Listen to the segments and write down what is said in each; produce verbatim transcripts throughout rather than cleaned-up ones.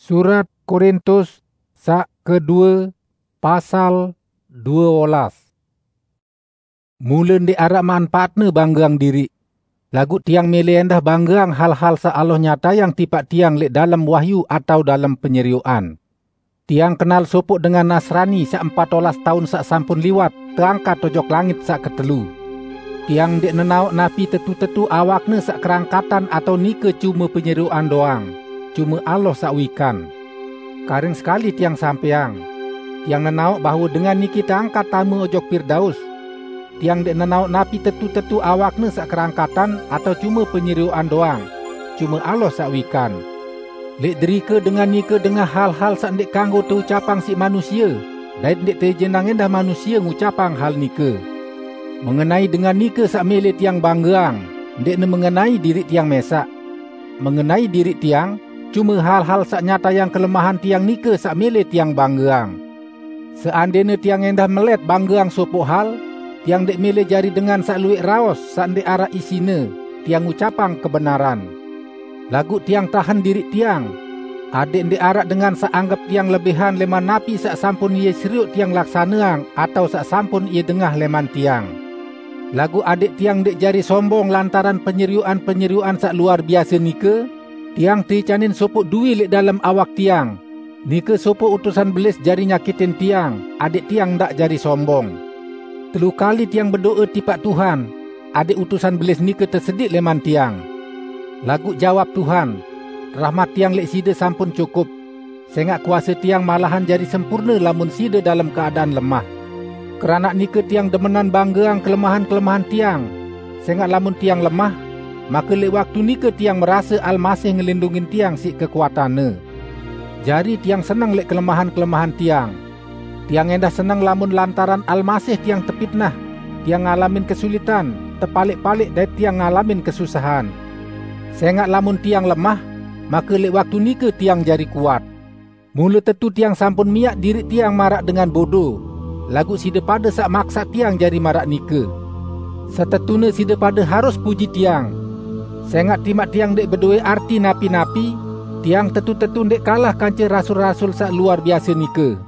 Surat Korintus sak kedua pasal dua belas. Mula ndek arak manfaatna banggang diri. Lagu tiang mele endah banggang hal-hal sa Allah nyata yang tipak tiang lek dalam wahyu atau dalam penyeriuan. Tiang kenal sopok dengan Nasrani sak empat belas tahun sak sampun liwat, terangkat tojok langit sak ketelu. Tiang dek nenauk napi tetu-tetu awakna sak kerangkatan atau nike cuma penyeriuan doang. Cuma Allah sak wikan. Karing sekali tiang sampeang. Tiang nenauk bahawa dengan niki terangkat tamu ojok Firdaus. Tiang dek nenauk napi tetu-tetu awakna sak kerangkatan atau cuma penyeriuan doang. Cuma Allah sak wikan. Lek derika dengan nika dengan hal-hal sak ndek kanggo teucapang si manusia. Dait ndek terjenang endah manusia ngucapang hal nika. Mengenai dengan nika sak mele tiang banggang. Ndek ne mengenai diri tiang mesak. Mengenai diri tiang, cuma hal-hal sak nyata yang kelemahan tiang nika sak mele tiang banggang. Seandainya tiang endah melet banggang sopok hal, tiang dek mele jari dengan sak luik raos sak ndek arak isine, tiang ucapang kebenaran. Lagu tiang tahan diri tiang, adek ndek arak dengan sak anggap tiang lebihan leman napi sak sampun ia seriuk tiang laksaneang atau sak sampun ia dengah leman tiang. Lagu adek tiang dek jari sombong lantaran penyeriuan-penyeriuan sak luar biasa nika, tiang ticanin sopok dui lek dalam awak tiang. Nika sopok utusan belis jari nyakitin tiang, adek tiang ndak jari sombong. Telu kali tiang berdoa tipak Tuhan, adek utusan belis nika tersedik leman tiang. Lagu jawab Tuhan, rahmat tiang lek sida sampun cukup. Sengak kuasa tiang malahan jari sempurna lamun sida dalam keadaan lemah. Kerana nika tiang demenan banggang kelemahan-kelemahan tiang. Sengak lamun tiang lemah, maka lek waktu nika tiang merasa Almasih ngelindungin tiang si kekuatannya. Jari tiang senang lek kelemahan-kelemahan tiang. Tiang endah senang lamun lantaran Almasih tiang tepitnah. Tiang ngalamin kesulitan, tepalik-palik dan tiang ngalamin kesusahan. Sengak lamun tiang lemah, maka lek waktu nika tiang jari kuat. Mula tentu tiang sampun miak diri tiang marak dengan bodoh. Lagu sida pada sak maksa tiang jari marak nika. Setetuna sida pada harus puji tiang. Sengak timak tiang dek berdoa arti napi-napi, tiang tentu-tentu dek kalah kanca rasul-rasul sak luar biasa nika.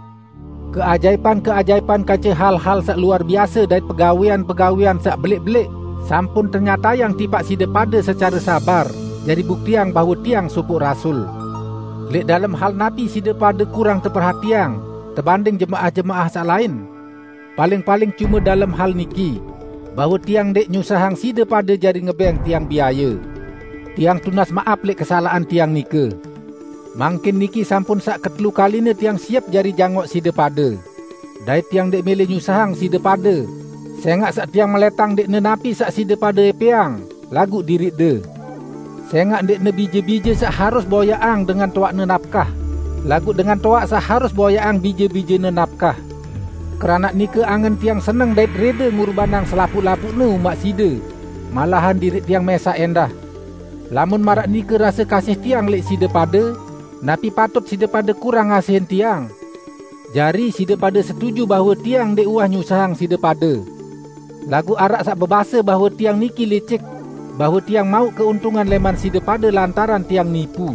Keajaiban-keajaiban kanca hal-hal sak luar biasa dan pegawian-pegawian sak belik-belik sampun ternyata yang tipak sida pada secara sabar, jadi buktiang bahawa tiang sopok rasul. Lek dalam hal napi sida pada kurang terperhatian terbanding jemaah-jemaah sak lain. Paling-paling cuma dalam hal niki, bahawa tiang dek nyusahang sida pada jari ngebeng tiang biaya. Tiang tunas maaf lek kesalahan tiang nika. Mangkin niki sampun sak ketelu kalina tiang siap jari jangok sida pada. Dai tiang dek mele nyusahang sida pada. Sengak sak tiang meletang dek nenapi sak sida pada epeang, lagu diri de. Sengak dek ne bije-bije sak harus boyaang dengan toak ne nafkah. Lagu dengan toak sak harus boyaang bije-bije ne nafkah. Kerana nika angen tiang seneng dait reda ngurbanang selaput-laput ne umat sida. Malahan diri tiang mesak endah. Lamun marak nika rasa kasih tiang lek sida pada, napi patut sida pada kurang ngasihin tiang. Jari sida pada setuju bahawa tiang dek uah nyusahang sida pada. Lagu arak sak berbahasa bahawa tiang niki lecek, bahawa tiang mau keuntungan leman sida pada lantaran tiang nipu.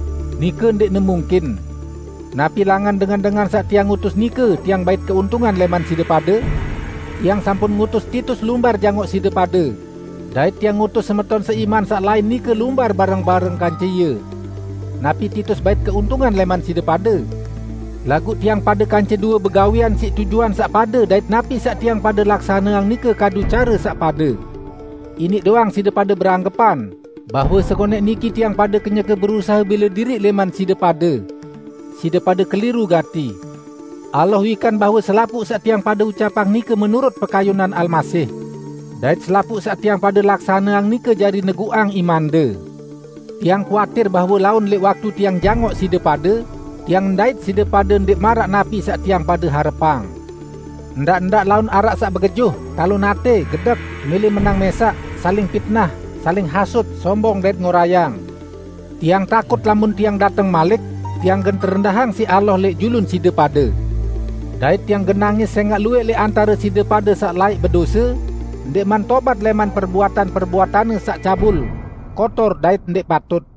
Nika ndek ne mungkin. Napi langan dengan-dengan sak tiang utus nika tiang bait keuntungan leman sida pada. Tiang sampun ngutus Titus lumbar jangok sida pada. Dait tiang ngutus semeton seiman sak lain nika lumbar bareng-bareng kanca ye. Napi Titus bait keuntungan leman sida pada. Lagu tiang pada kanca dua begawian si tujuan sak pada dait napi sak tiang pada laksana yang nika kadu cara sak pada. Ini doang sida pada beranggapan bahawa sekonek niki tiang pada kenyaka berusaha bila diri leman sida pada. Sida pada keliru gati. Allah wikan bahawa selapuk sak tiang pada ucapang nika menurut pekayunan Almasih. Dait selapuk sak tiang pada laksana yang nika jari neguang imande. Tiang kuatir bahawa laun lek waktu tiang jangok sida pada, tiang ndait sida pada ndek marak napi sak tiang pada harapang. Ndak-ndak laun arak sak begejuh, kalau nate, gedek, milih menang mesak, saling fitnah, saling hasut, sombong dait ngorayang. Tiang takut lamun tiang datang malik, tiang gen terendahang si Allah lek julun sida pada. Dait tiang genangis sengak luek lek antara sida pada sak laik berdosa, ndek man tobat leman perbuatan-perbuatan sak cabul, kotor dait ndek patut.